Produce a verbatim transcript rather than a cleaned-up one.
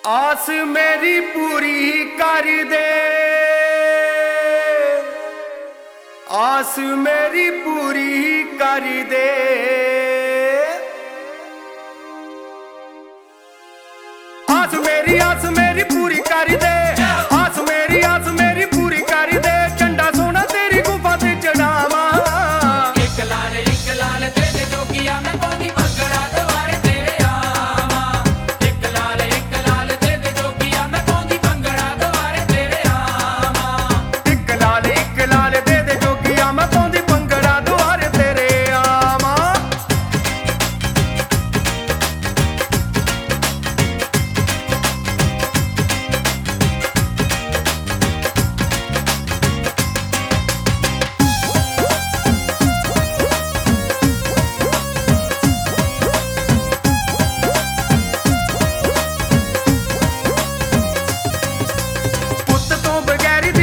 आस मेरी पूरी कर दे, आस मेरी पूरी कर दे। आस मेरी आस मेरी पूरी कर दे, आस मेरी आस मेरी पूरी कर दे। झंडा सोना तेरी गुफा ते चढ़ावा, एक लाल एक लाल दे दे जोगिया मैं पौंदी भंगड़ा द्वारे तेरे आवा। एक लाल एक लाल दे दे जोगिया मैं पौंदी भंगड़ा द्वारे तेरे आवा। एक लाल एक लाल दे दे जोगिया मैं पौंदी भंगड़ा द्वारे तेरे आवा। पुत्त तो बगैर